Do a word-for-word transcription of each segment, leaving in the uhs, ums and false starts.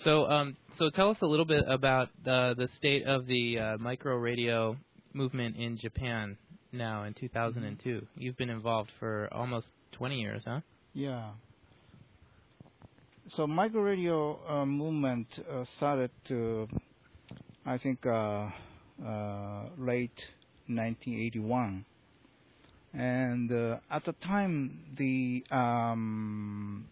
So, um, so tell us a little bit about the the state of the uh, micro radio movement in Japan now in two thousand two. Mm-hmm. You've been involved for almost twenty years, huh? Yeah. So micro radio uh, movement uh, started, uh, I think, uh, uh, late nineteen eighty-one, and uh, at the time the um,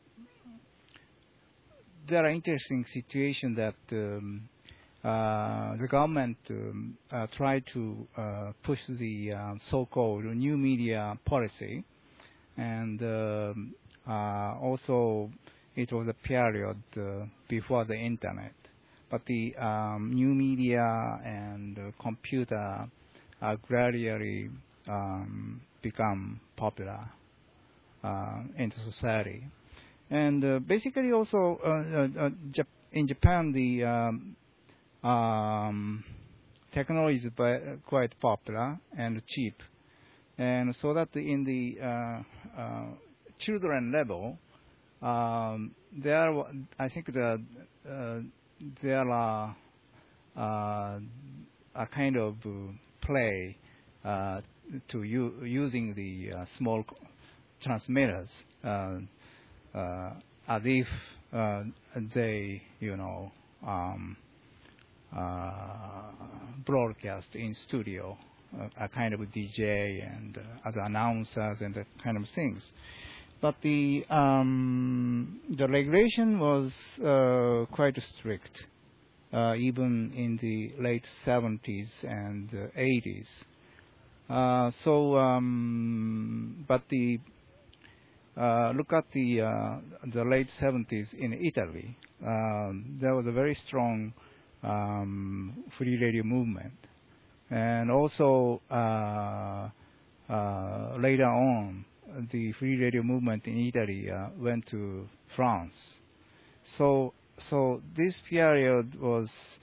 there are interesting situations that um, uh, the government um, uh, tried to uh, push the uh, so-called new media policy, and um, uh, also it was a period uh, before the internet. But the um, new media and uh, computer uh, gradually um, become popular uh, in the society. And uh, basically also uh, uh, uh, Jap- in Japan, the um, um, technology is quite popular and cheap. And so that in the uh, uh, children level, um, there, I think the, uh, there are uh, a kind of play uh, to u- using the uh, small transmitters uh, uh, as if uh, they, you know, um, uh, broadcast in studio, uh, a kind of D J and uh, other announcers and that kind of things. But the um, the regulation was uh, quite strict, uh, even in the late seventies and uh, eighties. Uh, so, um, but the uh, look at the uh, the late seventies in Italy. Um, there was a very strong um, free radio movement, and also uh, uh, later on, the free radio movement in Italy uh, went to France. So, so this period was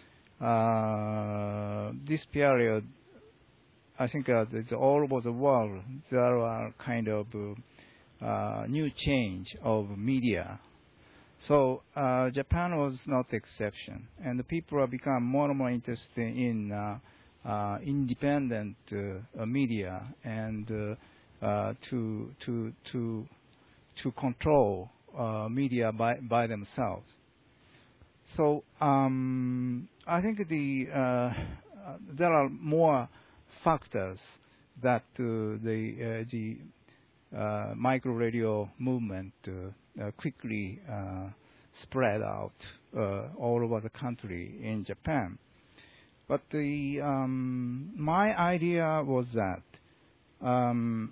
uh, this period. I think uh, it's all over the world there are kind of uh, new change of media. So uh, Japan was not the exception, and the people have become more and more interested in uh, uh, independent uh, media and uh, uh, to to to to control uh, media by by themselves. So um, I think the uh, there are more factors that uh, the uh, the uh, micro radio movement uh, uh, quickly uh, spread out uh, all over the country in Japan. But the um, my idea was that um,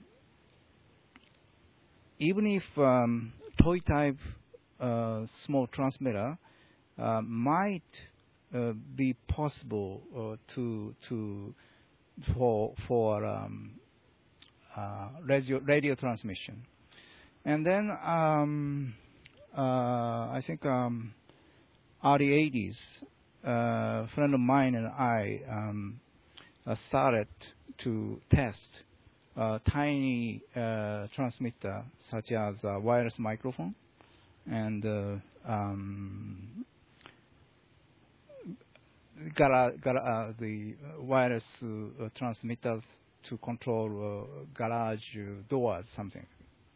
even if um, toy type uh, small transmitter uh, might uh, be possible uh, to to for for um, uh, radio, radio transmission, and then um, uh, I think um, early eighties, uh, a friend of mine and I um, uh, started to test uh, tiny uh, transmitter such as a wireless microphone and uh, um, gara, gara, uh, the wireless uh, transmitters to control uh, garage doors, something.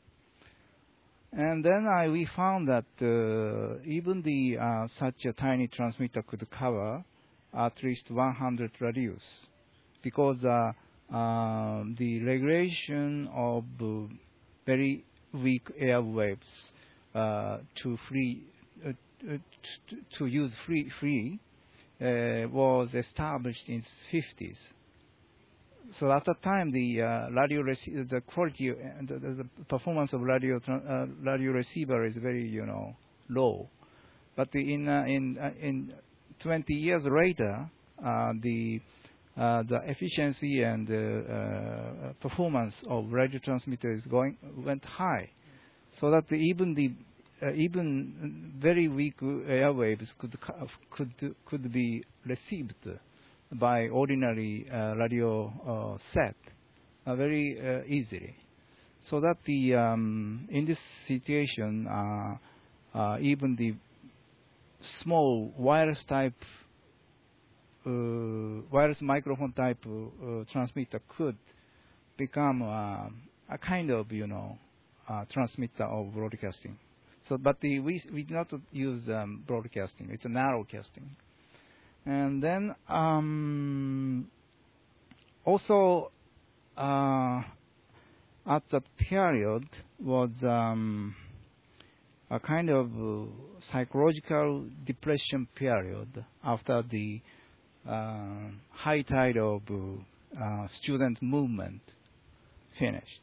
And then I, we found that uh, even the uh, such a tiny transmitter could cover at least one hundred radius, because uh, uh, the regulation of uh, very weak airwaves uh, to free uh, to, to use free free uh, was established in the fifties. So at that time, the uh, radio rec- the quality and the, the performance of radio uh, radio receiver is very, you know, low. But the, in uh, in uh, in twenty years later, uh, the uh, the efficiency and uh, uh, performance of radio transmitter is going went high, so that the, even the uh, even very weak airwaves could could could be received by ordinary uh, radio uh, set uh, very uh, easily. So that the um, in this situation, uh, uh, even the small wireless type, uh, wireless microphone type uh, transmitter could become uh, a kind of, you know, uh, transmitter of broadcasting. So, but the, we we do not use um, broadcasting. It's a narrowcasting. And then um, also uh, at that period was um, a kind of uh, psychological depression period after the uh, high tide of uh, student movement finished.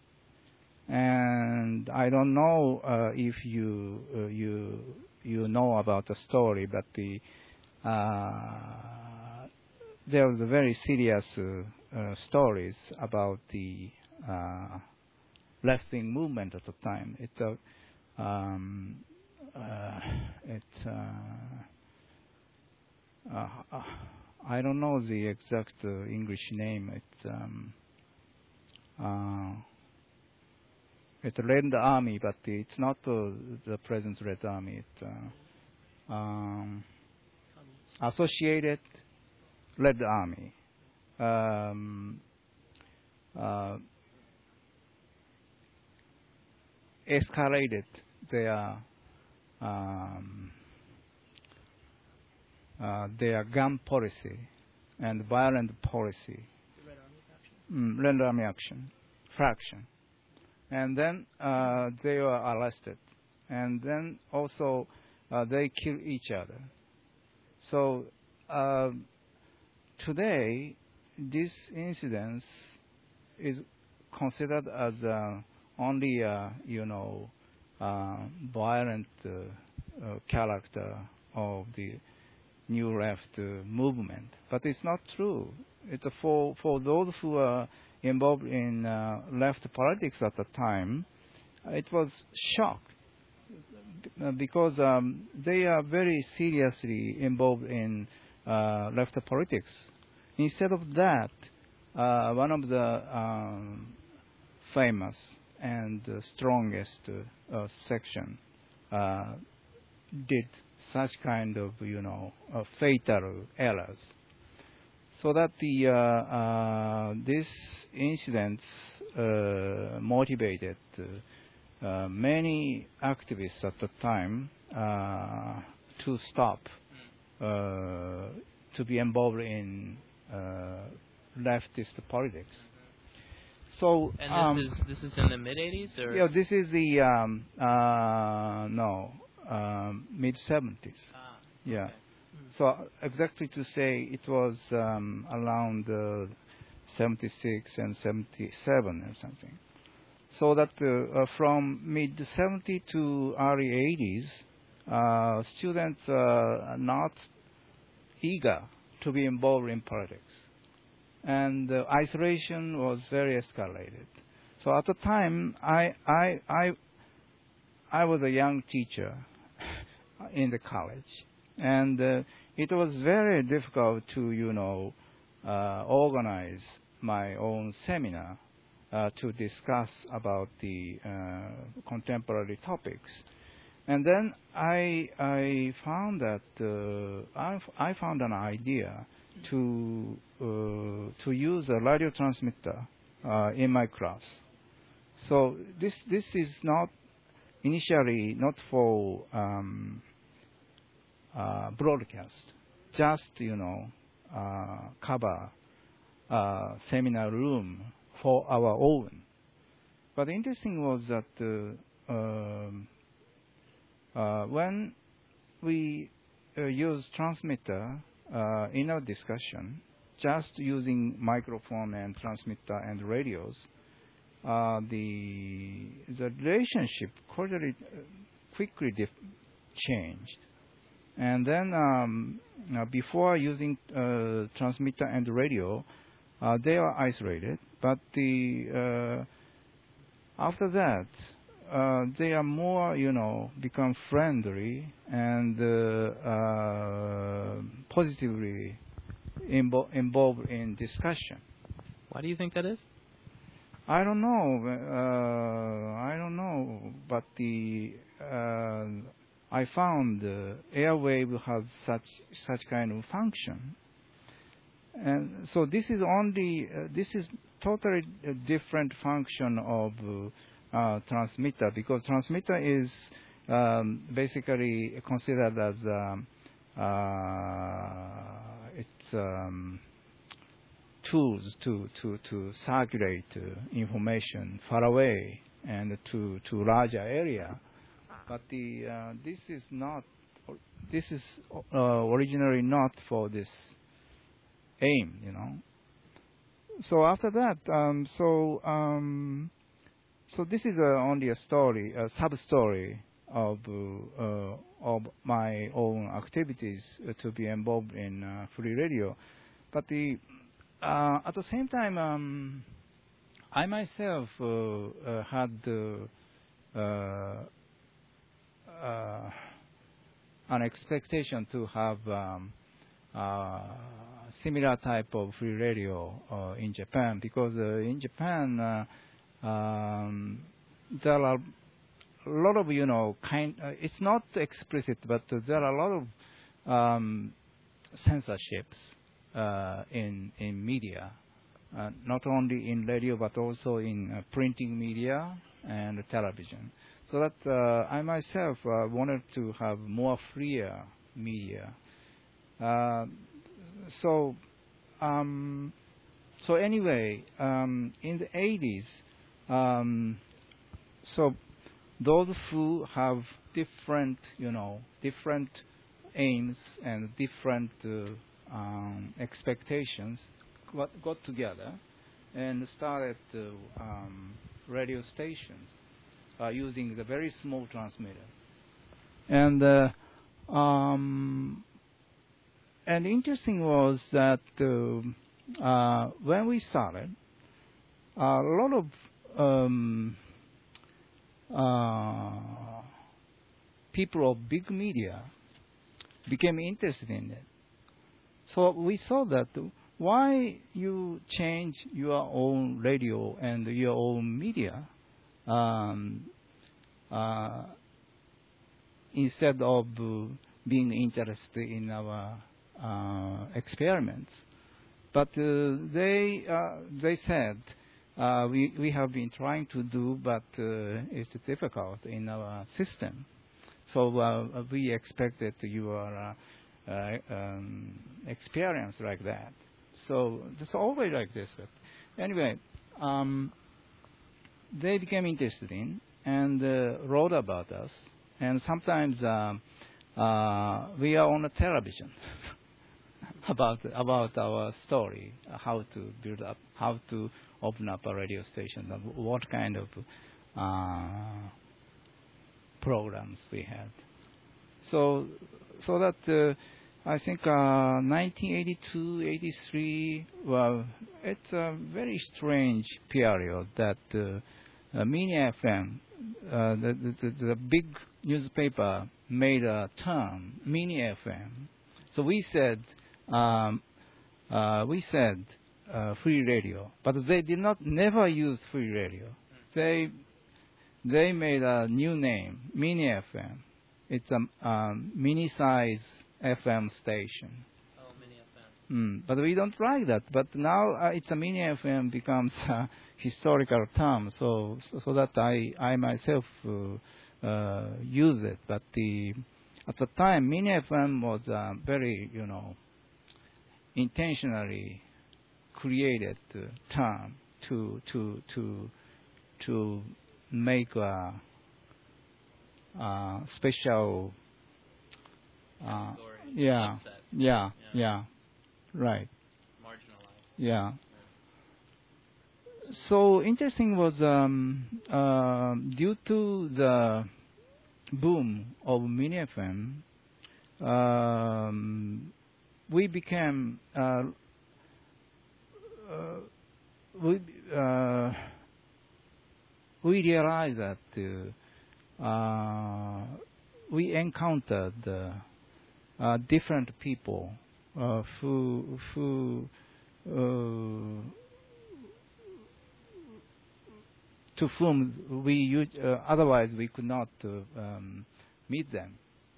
And I don't know uh, if you uh, you you know about the story, but the uh, there was a very serious uh, uh, stories about the uh, left-wing movement at the time. It's a um, uh, it's uh, uh, uh, I don't know the exact uh, English name. It's um, uh, It's a Red Army, but it's not uh, the present Red Army. It's uh, um, Associated Red Army. Um, uh, escalated their um, uh, their gun policy and violent policy. The Red Army faction. Mm, Red Army action fraction. And then uh, they were arrested, and then also uh, they kill each other. So uh, today, this incident is considered as uh, only uh, you know uh, violent uh, uh, character of the new left uh, movement, but it's not true. It's uh, for for those who are involved in uh, left politics at the time, it was shock because um, they are very seriously involved in uh, left politics. Instead of that, uh, one of the um, famous and uh, strongest uh, section uh, did such kind of, you know, uh, fatal errors. So that the uh, uh, this incident uh, motivated uh, uh, many activists at the time uh, to stop uh, to be involved in uh, leftist politics. So and this um, is this is in the mid eighties, or yeah, this is the um, uh, no um, mid seventies. Ah, yeah. okay. So exactly to say, it was um, around uh, seventy-six and seventy-seven or something. So that uh, uh, from mid seventies to early eighties, uh, students are not eager to be involved in politics, and uh, isolation was very escalated. So at the time, I I I I was a young teacher in the college. And uh, it was very difficult to, you know, uh, organize my own seminar uh, to discuss about the uh, contemporary topics. And then I I found that uh, I, I found an idea to uh, to use a radio transmitter uh, in my class. So this this is not initially not for um, Uh, broadcast, just, you know, uh, cover uh, seminar room for our own. But the interesting was that uh, um, uh, when we uh, use transmitter uh, in our discussion, just using microphone and transmitter and radios, uh, the the relationship quickly quickly dif- changed. And then um, uh, before using uh, transmitter and radio, uh, they are isolated. But the uh, after that, uh, they are more, you know, become friendly and uh, uh, positively invo- involved in discussion. Why do you think that is? I don't know. Uh, I don't know. But the uh, I found uh, airwave has such such kind of function. And so this is only uh, this is totally a different function of uh, uh, transmitter, because transmitter is um, basically considered as um, uh, it's um, tools to to to circulate uh, information far away and to to larger area. But the uh, this is not this is uh, originally not for this aim, you know. So after that, um, so um, so this is uh, only a story, a sub story of uh, uh, of my own activities uh, to be involved in uh, free radio. But the uh, at the same time, um, I myself uh, uh, had uh, uh, uh, an expectation to have um, uh, similar type of free radio uh, in Japan, because uh, in Japan uh, um, there are a lot of, you know, kind. Uh, it's not explicit, but uh, there are a lot of um, censorships uh, in in media, uh, not only in radio but also in uh, printing media and television. So that uh, I myself uh, wanted to have more freer media. Uh, so, um, so anyway, um, in the eighties, um, so those who have different, you know, different aims and different uh, um, expectations got, got together and started uh, um, radio stations uh, using the very small transmitter. And uh, um, And interesting was that uh, uh, when we started, a lot of um, uh, people of big media became interested in it. So we saw that why you change your own radio and your own media um, uh, instead of uh, being interested in our Uh, experiments, but uh, they uh, they said uh, we we have been trying to do, but uh, it's difficult in our system. So uh, we expected your uh, uh, um, experience like that. So it's always like this. But anyway, um, they became interested in and uh, wrote about us, and sometimes uh, uh, we are on the television. about about our story, how to build up, how to open up a radio station, what kind of uh, programs we had. So so that uh, I think uh, nineteen eighty-two, eighty-three, well, it's a very strange period that uh, uh, Mini F M, uh, the, the, the big newspaper made a term, Mini F M. So we said, Um, uh, we said uh, free radio, but they did not never use free radio. They they made a new name, Mini F M. It's a um, mini size F M station. Oh, Mini F M. Mm, but we don't like that. But now uh, it's a Mini F M becomes a historical term, so so, so that I I myself uh, uh, use it. But the at the time, Mini F M was uh, very, you know, intentionally created uh, term to to to to make a, a special uh, yeah, yeah yeah yeah right marginalized yeah. So interesting was um, uh, due to the boom of Mini F M, um, we became uh, uh, we uh, we realized that uh, uh, we encountered uh, uh, different people uh, who who uh, to whom we uh, otherwise we could not uh, um, meet them.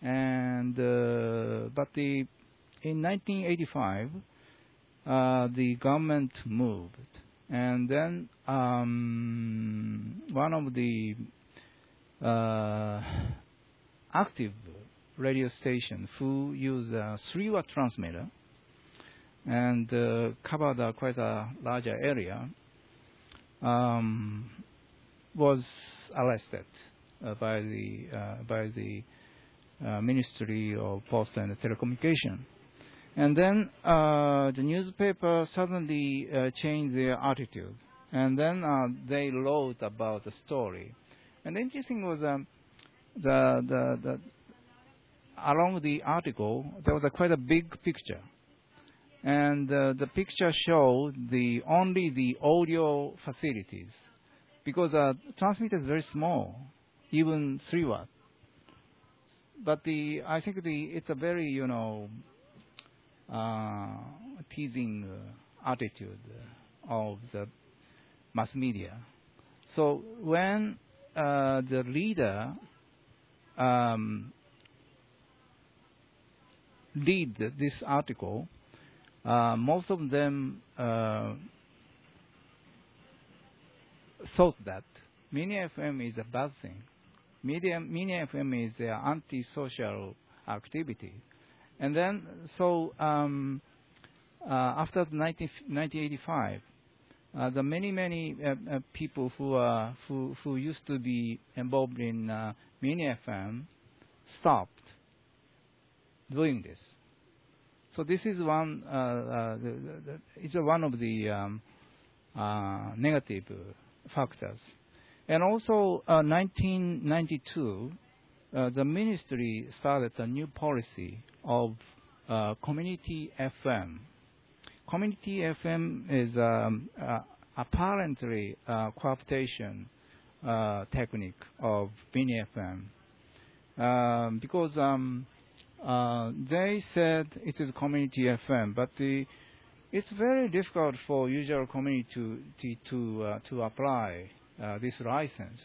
And uh, but the in nineteen eighty-five, uh, the government moved, and then um, one of the uh, active radio station who use a three watt transmitter and uh, covered uh, quite a larger area um, was arrested uh, by the uh, by the uh, Ministry of Post and Telecommunication. And then uh, the newspaper suddenly uh, changed their attitude, and then uh, they wrote about the story. And the interesting was um, the, the the along the article there was a quite a big picture, and uh, the picture showed the only the audio facilities, because the uh, transmitter is very small, even three watt. But the I think the it's a very you know. Uh, teasing uh, attitude of the mass media. So when uh, the leader um, read this article, uh, most of them uh, thought that Mini F M is a bad thing. Media, Mini F M is an anti-social activity. And then, so um, uh, after nineteen eighty-five, uh, the many many uh, uh, people who uh, who who used to be involved in uh, Mini F M stopped doing this. So this is one. Uh, uh, the, the, it's one of the um, uh, negative factors. And also, uh, nineteen ninety-two. Uh, the ministry started a new policy of uh, community F M. Community F M is um, uh, apparently a cooptation uh, technique of Mini F M, um, because um, uh, they said it is community F M, but the, it's very difficult for usual community to to uh, to apply uh, this license.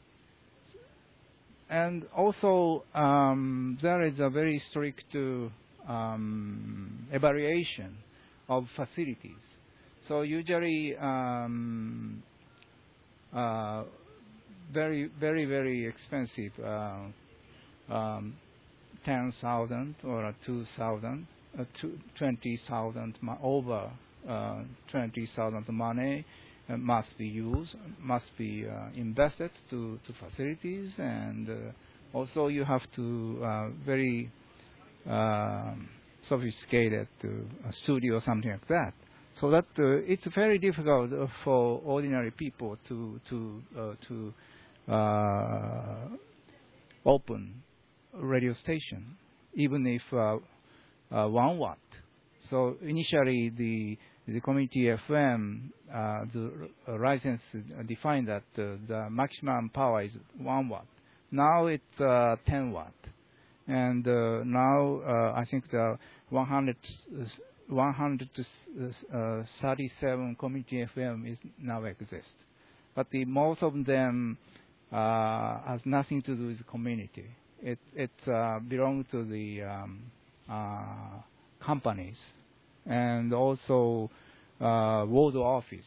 And also, um, there is a very strict um, evaluation of facilities. So usually, um, uh, very, very, very expensive, uh, um, ten thousand or two thousand, uh, twenty thousand over uh, twenty thousand money. Uh, must be used, must be uh, invested to, to facilities, and uh, also you have to uh, very uh, sophisticated uh, a studio or something like that. So that uh, it's very difficult uh, for ordinary people to to uh, to uh, open a radio station, even if uh, uh, one watt. So initially the The community F M, uh, the license defined that uh, the maximum power is one watt. Now it's uh, ten watt, and uh, now uh, I think the one hundred, one hundred thirty-seven community F M is now exist, but the most of them uh, has nothing to do with the community. It it uh, belongs to the um, uh, companies. And also uh, world office.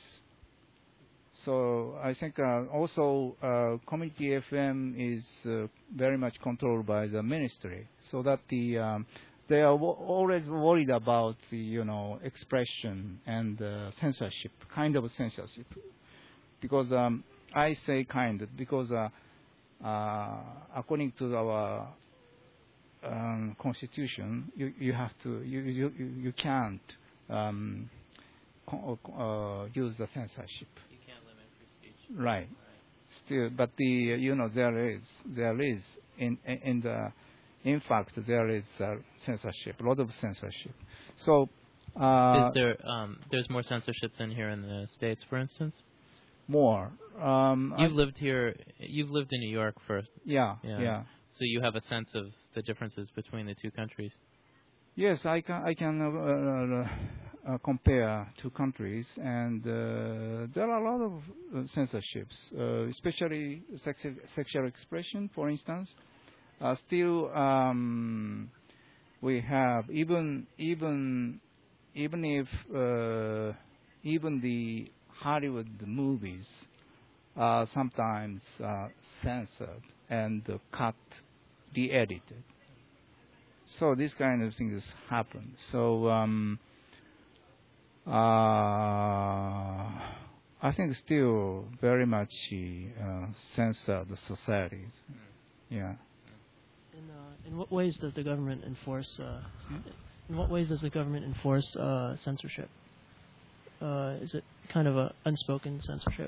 So I think uh, also uh, community F M is uh, very much controlled by the ministry, so that the um, they are w- always worried about the you know expression and uh, censorship, kind of censorship. Because um, I say kind because uh, uh, according to our Um, constitution, you, you have to you you you can't um, co- uh, use the censorship. You can't limit free speech. Right. Right. Still, but the you know there is there is in in the in fact there is uh, censorship, a lot of censorship. So uh, is there um, there's more censorship than here in the States, for instance? More. Um, you've I, lived here. You've lived in New York for. Yeah. Yeah. Yeah. So you have a sense of the differences between the two countries. Yes, I can I can uh, uh, uh, compare two countries, and uh, there are a lot of uh, censorships, uh, especially sexual, sexual expression, for instance. uh, still um, we have even even even if uh, even the Hollywood movies are sometimes uh, censored and uh, cut, de-edited. So these kind of things happen. So um, uh, I think still very much uh, censored societies. Yeah. In, uh, in what ways does the government enforce? Uh, in what ways does the government enforce uh, censorship? Uh, is it kind of a unspoken censorship?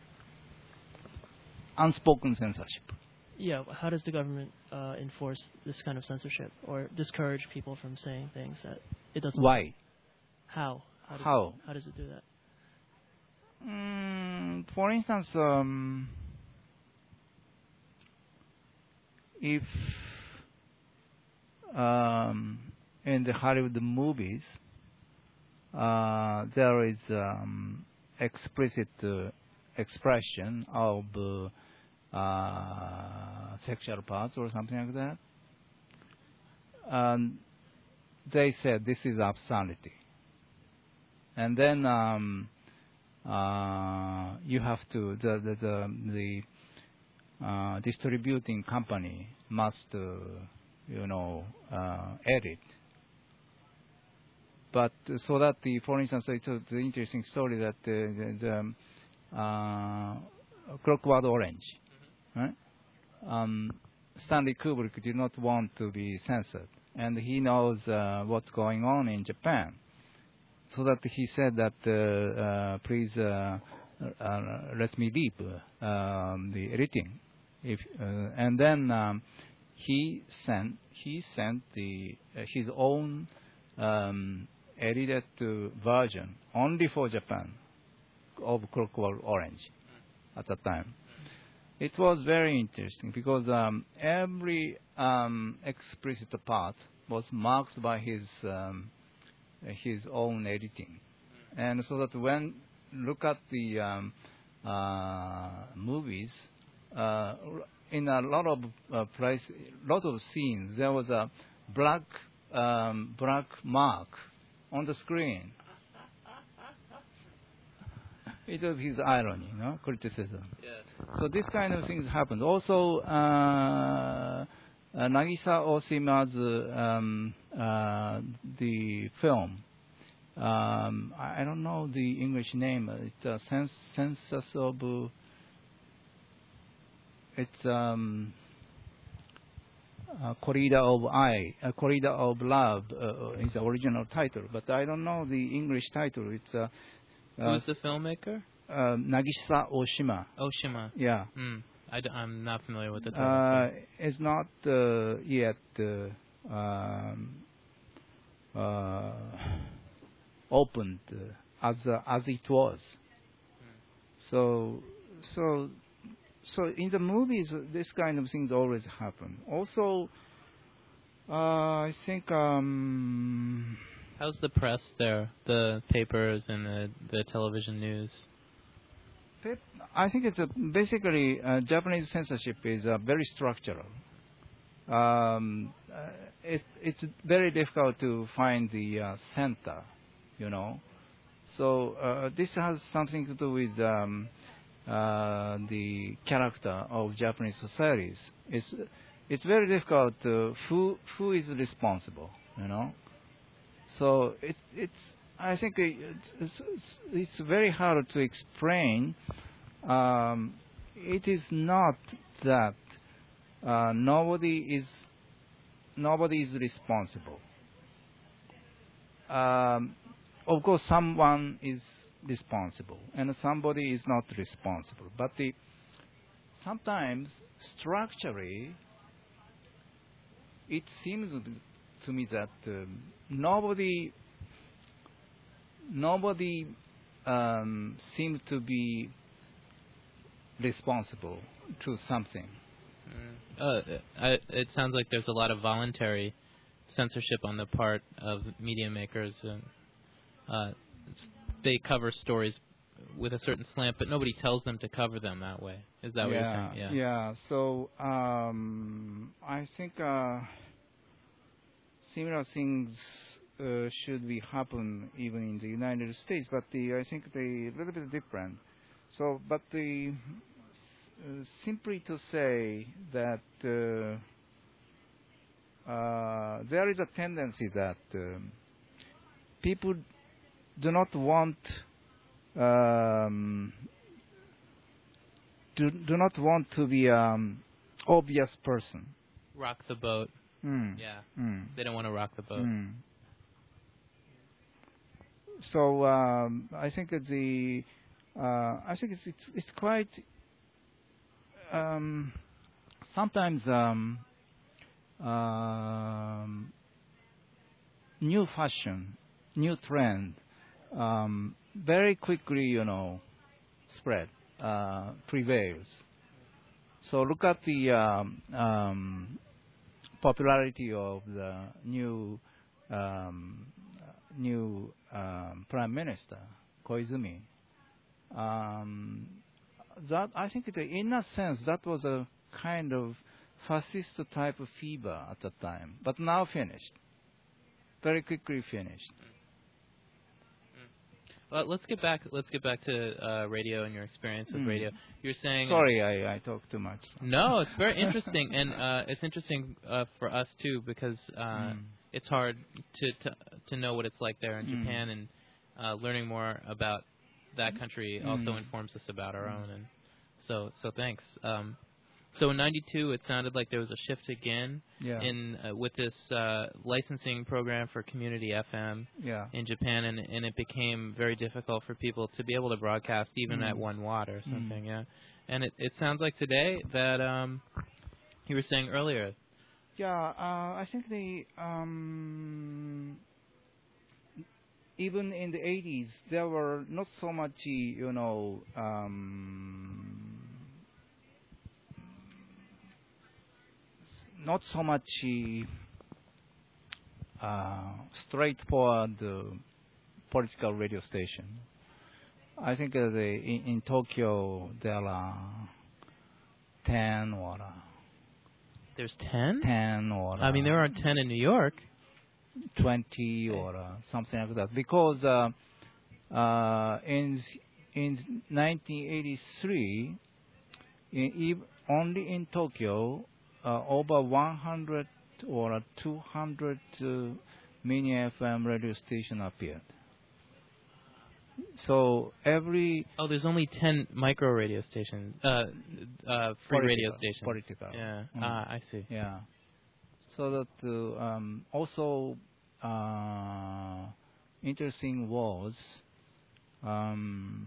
Unspoken censorship. Yeah. How does the government uh, enforce this kind of censorship or discourage people from saying things that it doesn't? Why? How? How? Does, How? It, how does it do that? Mm, for instance, um, if um, in the Hollywood movies uh, there is um, explicit uh, expression of uh, uh, sexual parts or something like that, um, they said this is obscenity, and then um, uh, you have to the the the, the uh, distributing company must uh, you know uh, edit. But uh, so that the, for instance, it's an interesting story that the, the, the uh, Clockwork Orange, mm-hmm. right? Um, Stanley Kubrick did not want to be censored, and he knows uh, what's going on in Japan. So that he said that, uh, uh, please uh, uh, let me leave um, the editing. If, uh, and then um, he sent he sent the uh, his own um, edited uh, version only for Japan of Clockwork Orange at the time. It was very interesting because um, every um, explicit part was marked by his um, his own editing, and so that when look at the um, uh, movies, uh, in a lot of uh, place, lot of scenes, there was a black um, black mark on the screen. It was his irony, you know, criticism. Yes. So this kind of things happened. Also, uh, uh, Nagisa Oshima's um, uh, the film. Um, I, I don't know the English name. It's a sense, census of. Uh, it's um, uh, Corrida of I, uh, Corrida of Love uh, is the original title, but I don't know the English title. It's uh, Who's the filmmaker? Uh, Nagisa Oshima. Oshima. Yeah. Mm. I d- I'm not familiar with the title. Uh, it's not uh, yet uh, um, uh, opened uh, as uh, as it was. Mm. So so so in the movies, this kind of things always happen. Also, uh, I think. Um, How's the press there? The papers and the the television news. I think it's a, basically uh, Japanese censorship is uh, very structural. Um, uh, it, it's very difficult to find the uh, center, you know. So uh, this has something to do with um, uh, the character of Japanese societies. It's it's very difficult to who who is responsible, you know. So it, it's I think it's, it's, it's very hard to explain. Um, it is not that uh, nobody is nobody is responsible. Um, of course, someone is responsible, and somebody is not responsible. But the, sometimes structurally, it seems to me that um, nobody nobody um, seems to be responsible to something. Mm. Uh, I, it sounds like there's a lot of voluntary censorship on the part of media makers. And, uh, they cover stories with a certain slant, but nobody tells them to cover them that way. Is that what yeah, you're saying? Yeah. Yeah. So um, I think uh, similar things uh, should be happen even in the United States, but the, I think they a little bit different. So, but the uh, simply to say that uh, uh, there is a tendency that um, people do not want um, do do not want to be um obvious person. Rock the boat. Mm. Yeah. Mm. They don't want to rock the boat. Mm. So um, I think that the uh, I think it's it's, it's quite um, sometimes um, um, new fashion, new trend, um, very quickly, you know, spread, uh, prevails. So look at the um, um, popularity of the new um, new um, Prime Minister Koizumi. Um, that I think, that in a sense, that was a kind of fascist type of fever at the time, but now finished, very quickly finished. Well, let's get back. Let's get back to uh, radio and your experience with Mm. radio. You're saying. Sorry, I, I talked too much. No, it's very interesting, and uh, it's interesting uh, for us too because uh, Mm. it's hard to, to to know what it's like there in Mm. Japan, and uh, learning more about that country Mm. also informs us about our own. And so, so thanks. Um, so in ninety-two, it sounded like there was a shift again Yeah. in uh, with this uh, licensing program for community F M Yeah. in Japan, and, and it became very difficult for people to be able to broadcast even Mm. at one watt or something. Mm. Yeah, and it, it sounds like today that um, you were saying earlier. Yeah, uh, I think the um, even in the eighties there were not so much, you know, um, not so much uh, straightforward uh, political radio station. I think uh, the, in, in Tokyo there are ten or uh, There's ten? ten or I mean, there are ten in New York. twenty or uh, something like that, because uh, uh, in in nineteen eighty-three, in, ev- only in Tokyo, uh, over one hundred or two hundred uh, mini F M radio station appeared. So every Oh, there's only ten micro radio stations, uh, uh, free radio political- stations. political. Yeah. Mm. Ah, I see. Yeah. So that uh, um, also uh, interesting was um,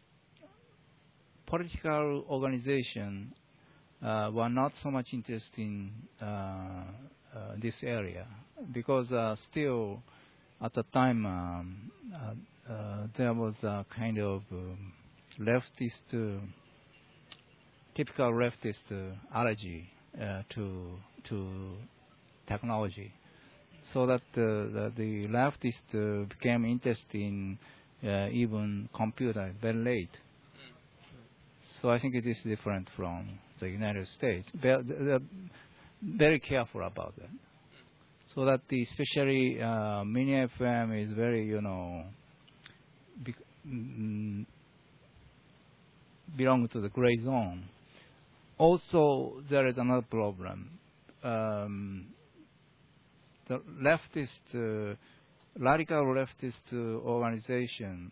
political organization uh, were not so much interested in uh, uh, this area, because uh, still at the time um, uh, uh, there was a kind of um, leftist, uh, typical leftist uh, allergy uh, to to technology, so that uh, the, the leftists uh, became interested in uh, even computer very late. So I think it is different from the United States. They're, they're very careful about that. So that the especially uh, mini F M is very, you know, be, mm, belong to the gray zone. Also, there is another problem. Um, the leftist, uh, radical leftist uh, organization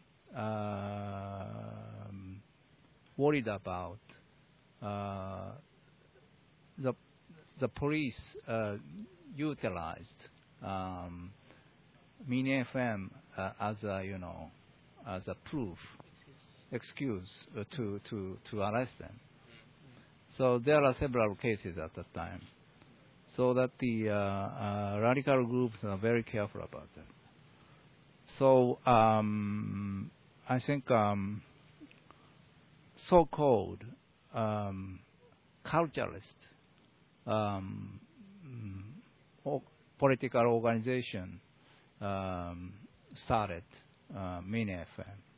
uh, worried about uh, the the police uh, utilized um, mini F M uh, as a, you know, as a proof excuse uh, to to to arrest them. So there are several cases at that time. So that the uh, uh, radical groups are very careful about that. So um, I think um, so-called um, culturalist um, o- political organization um, started uh, mini F M.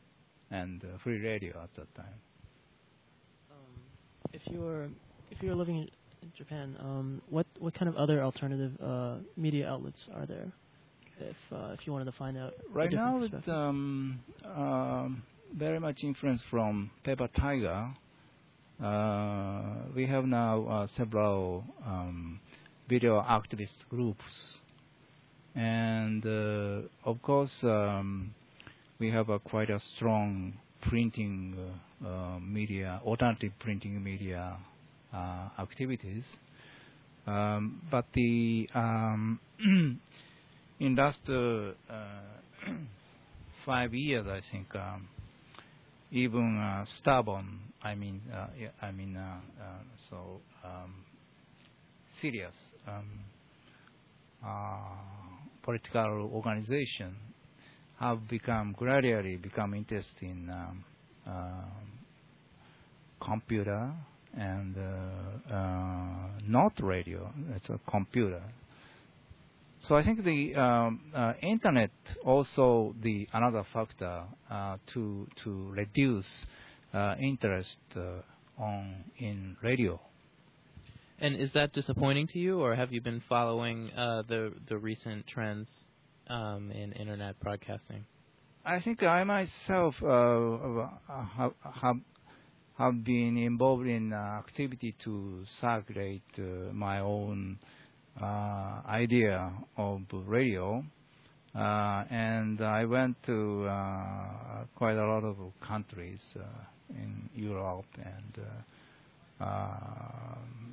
and uh, free radio at that time. Um, if you were if you were living in in Japan, um, what what kind of other alternative uh, media outlets are there? If uh, if you wanted to find out Right now, it's um, um, very much influence from Paper Tiger. Uh, we have now uh, several um, video activist groups, and uh, of course um, we have a quite a strong printing uh, uh, media, alternative printing media uh, activities. Um, but the um, in last uh, uh, five years, I think. Um, Even uh, stubborn, I mean, uh, yeah, I mean, uh, uh, so um, serious um, uh, political organization have become gradually become interested in um, uh, computer and uh, uh, not radio. It's a computer. So I think the um, uh, internet also the another factor uh, to to reduce uh, interest uh, on in radio. And is that disappointing to you, or have you been following uh, the the recent trends um, in internet broadcasting? I think I myself uh, have, have have been involved in uh, activity to circulate uh, my own uh, idea of radio, uh, and I went to uh, quite a lot of countries uh, in Europe and uh, uh,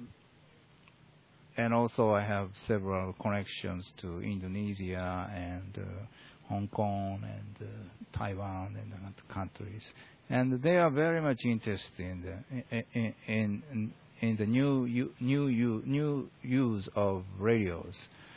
and also I have several connections to Indonesia and uh, Hong Kong and uh, Taiwan and other countries, and they are very much interested in the in in, in, in the new new new use of radios.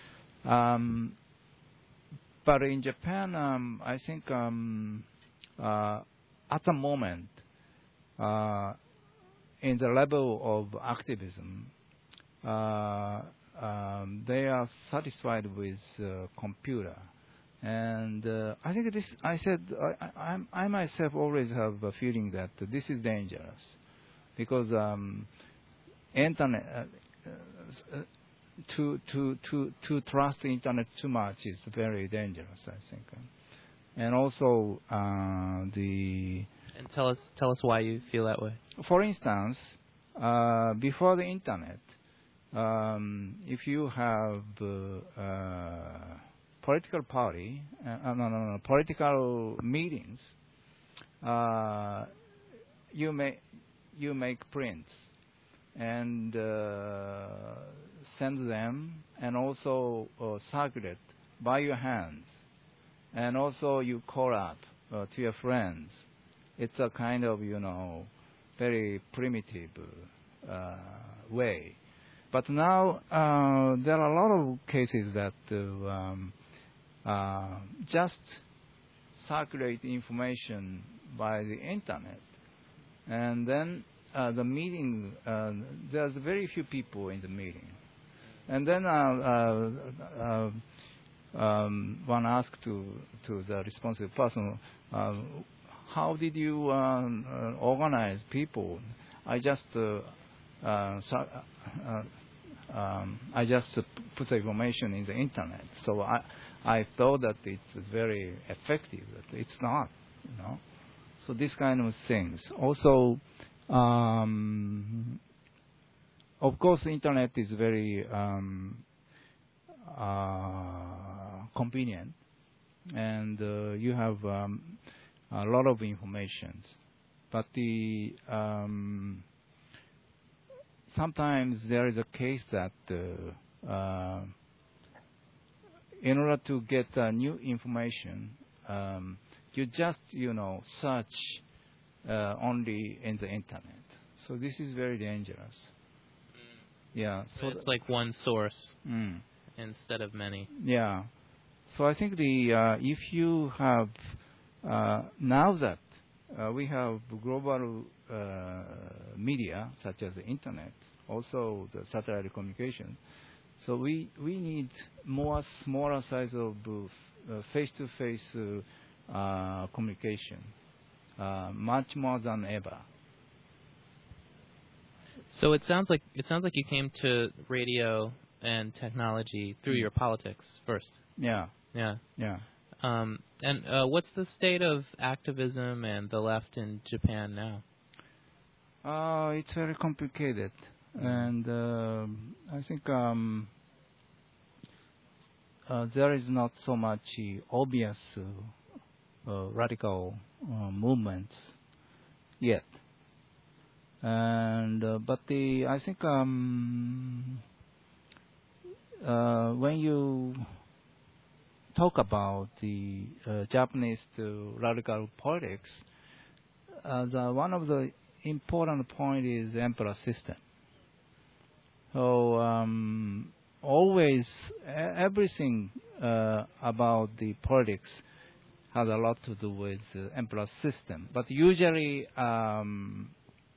Um, but in Japan, um, I think um, uh, at the moment, uh, in the level of activism, Uh, um, they are satisfied with uh, computer, and uh, I think this. I said I, I, I myself always have a feeling that this is dangerous, because um, internet uh, uh, to to to to trust the internet too much is very dangerous, I think, and also uh, the. And tell us tell us why you feel that way. For instance, uh, before the internet. Um, if you have uh, uh, political party, uh, no, no, no, political meetings, uh, you make you make prints and uh, send them, and also uh, circulate by your hands, and also you call up uh, to your friends. It's a kind of you know very primitive uh, way. But now uh, there are a lot of cases that uh, um, uh, just circulate information by the internet, and then uh, the meeting. Uh, there's very few people in the meeting, and then uh, uh, uh, um, one asked to to the responsible person, uh, "How did you um, uh, organize people?" I just uh, uh, so, uh, Um, I just uh, put the information in the internet. So I, I thought that it's very effective. But it's not, you know. So these kind of things. Also, um, of course, the internet is very um, uh, convenient, and uh, you have um, a lot of information. But the um, sometimes there is a case that uh, uh, in order to get uh, new information, um, you just, you know, search uh, only in the internet. So this is very dangerous. Mm. Yeah. So it's like one source mm. instead of many. Yeah. So I think the uh, if you have uh, now that uh, we have global uh, media such as the internet, also the satellite communication, so we we need more smaller size of uh, face-to-face uh, uh, communication. uh, much more than ever. So it sounds like it sounds like you came to radio and technology through Mm. your politics first. Yeah, Yeah. yeah. Um, and uh, what's the state of activism and the left in Japan now? Uh, it's very complicated, Mm. and uh, I think um, uh, there is not so much uh, obvious uh, uh, radical uh, movements yet. And uh, but the I think um, uh, when you talk about the uh, Japanese uh, radical politics, uh, the, one of the important point is the emperor system. So um, always e- everything uh, about the politics has a lot to do with the emperor system. But usually, um,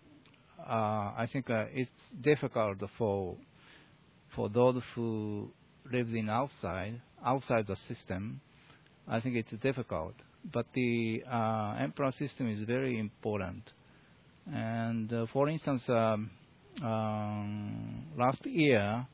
uh, I think uh, it's difficult for for those who live in outside outside the system. I think it's difficult. But the uh, emperor system is very important. And uh, for instance, um, um, last year,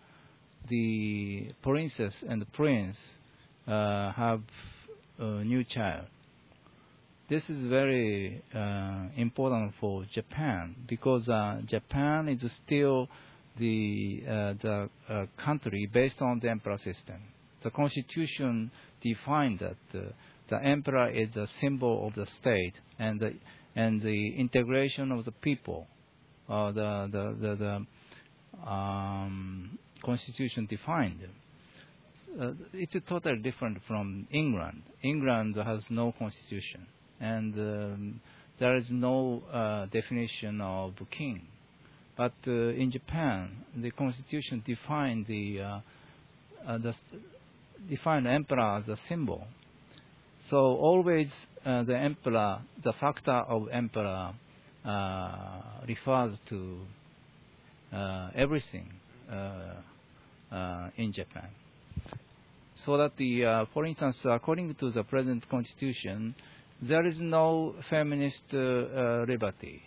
the princess and the prince uh, have a new child. This is very uh, important for Japan because uh, Japan is still the uh, the uh, country based on the emperor system. The constitution defined that uh, the emperor is the symbol of the state and the and the integration of the people. Uh, the the the, the um, constitution defined. Uh, it's totally different from England. England has no constitution, and um, there is no uh, definition of king. But uh, in Japan, the constitution defined the uh, uh, the defined emperor as a symbol. So always uh, the emperor, the factor of emperor uh, refers to uh, everything uh, uh, in Japan. So that the, uh, for instance, according to the present constitution, there is no feminist uh, uh, liberty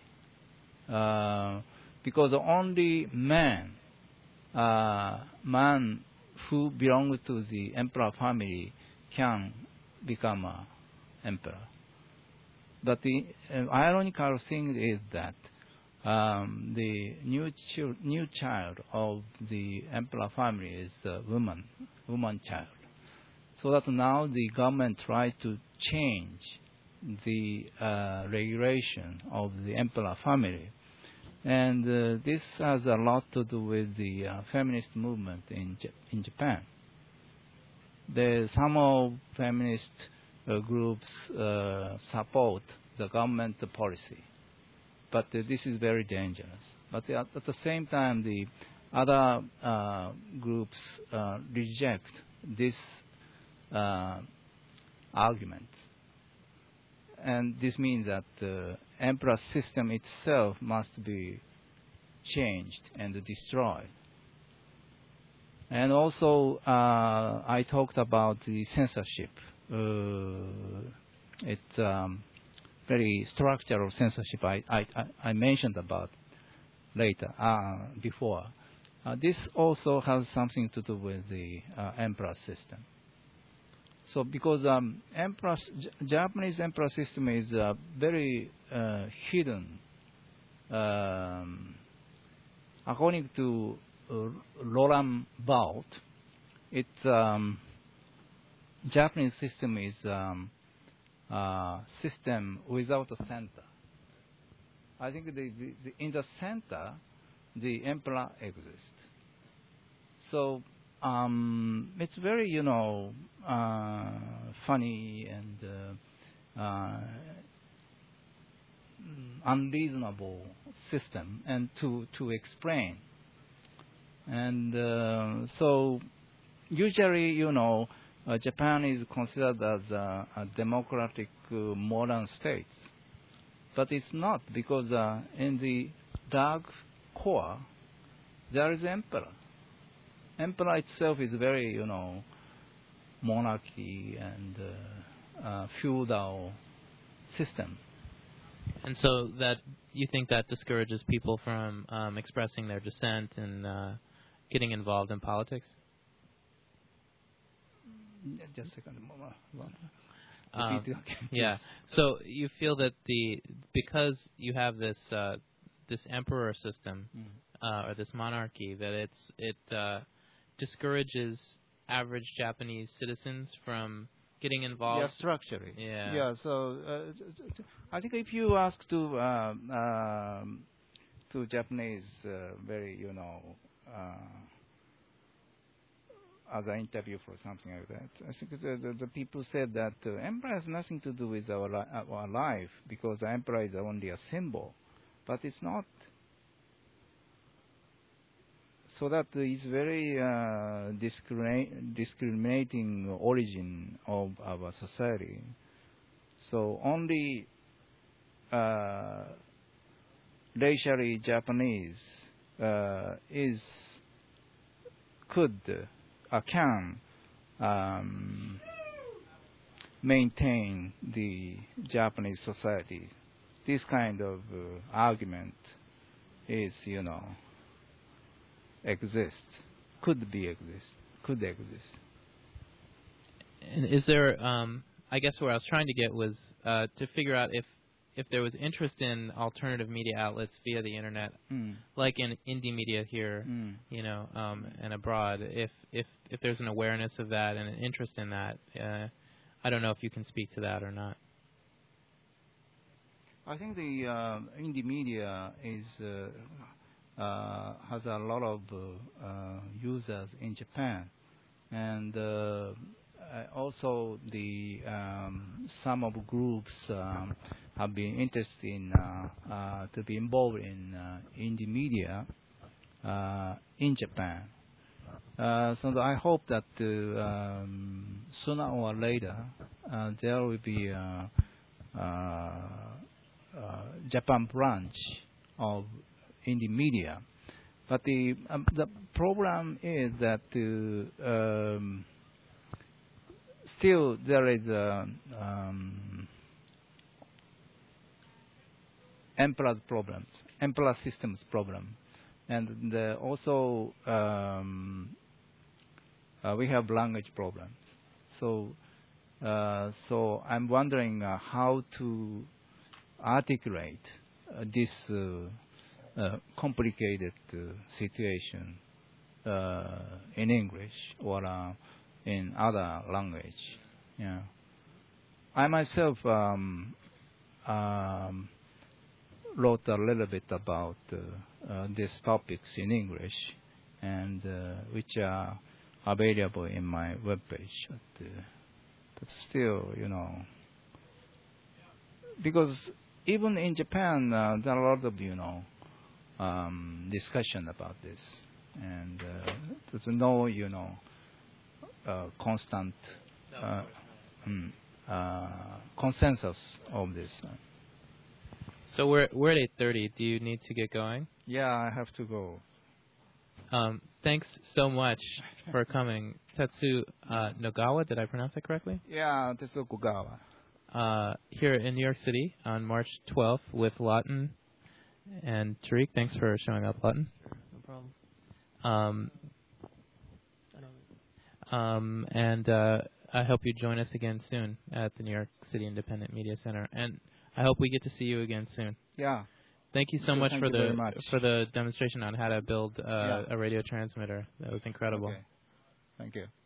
uh, because only man, uh, man who belongs to the emperor family can become an emperor. But the uh, ironical thing is that um, the new ch- new child of the emperor family is a woman, woman child. So that now the government tried to change the uh, regulation of the emperor family. And uh, this has a lot to do with the uh, feminist movement in J- in Japan. The, some of feminist uh, groups uh, support the government policy, but uh, this is very dangerous. But at, at the same time, the other uh, groups uh, reject this uh, argument. And this means that the emperor system itself must be changed and destroyed. And also, uh, I talked about the censorship. Uh, it's um, very structural censorship I, I, I mentioned about later, uh, before. Uh, this also has something to do with the uh, emperor system. So because um, emperor, J- Japanese emperor system is uh, very uh, hidden. Um, according to uh, Roland Barthes, it's um, Japanese system is um, uh, system without a center. I think the, the, the, in the center, the emperor exists. So um, it's very, you know, uh, funny and uh, uh, unreasonable system, and to to explain. And uh, so usually, you know, uh, Japan is considered as a, a democratic uh, modern state, but it's not, because uh, in the dark core there is emperor. Emperor itself is very, you know, monarchy and uh, uh, feudal system. And so that you think that discourages people from um, expressing their dissent and uh, getting involved in politics? Just a second. Um, Repeat again, yeah. So you feel that the because you have this uh, this emperor system Mm. uh, or this monarchy, that it's it uh, discourages average Japanese citizens from getting involved. Yeah, structurally. Yeah. Yeah. So uh, I think if you ask to um, um, to Japanese, uh, very you know, uh, as an interview for something like that, I think the, the, the people said that uh, emperor has nothing to do with our li- our life because the emperor is only a symbol, but it's not. So that is very uh, discriminate, discriminating origin of our society. So only uh, racially Japanese uh, is could uh, can um, maintain the Japanese society. This kind of uh, argument is, you know, exist, could be exist, could exist. And is there? Um, I guess where I was trying to get was uh, to figure out if if there was interest in alternative media outlets via the internet, Mm. like in indie media here, Mm. you know, um, and abroad. If if if there's an awareness of that and an interest in that, uh, I don't know if you can speak to that or not. I think the uh, indie media is uh, uh, has a lot of uh, uh, users in Japan, and uh, uh, also the um, some of groups um, have been interested in uh, uh, to be involved in uh, indie media uh, in Japan. Uh, so I hope that uh, um, sooner or later uh, there will be uh, uh, uh, Japan branch of indie media. But the um, the problem is that uh, um, still there is a um, emperor's problems, emperor systems problem, and the also um, uh, we have language problems. So uh, so I'm wondering uh, how to articulate uh, this uh, uh, complicated uh, situation uh, in English or uh, in other language. Yeah, I myself um, um, wrote a little bit about uh, uh, these topics in English, and uh, which are available in my webpage. But, uh, but still, you know, because even in Japan, uh, there are a lot of, you know, um, discussion about this, and uh, there's no, you know, uh, constant uh, mm, uh, consensus of this. So we're we're at eight thirty. Do you need to get going? Yeah, I have to go. Um, thanks so much for coming, Tetsu uh, Nogawa. Did I pronounce that correctly? Yeah, Tetsu Kogawa. Uh, here in New York City on March twelfth with Lawton and Tariq. Thanks for showing up, Lawton. No problem. Um, I don't. um, and uh, I hope you join us again soon at the New York City Independent Media Center. And I hope we get to see you again soon. Yeah. Thank you so Okay, much thank for you the very much. for the demonstration on how to build uh, Yeah. a radio transmitter. That was incredible. Okay. Thank you.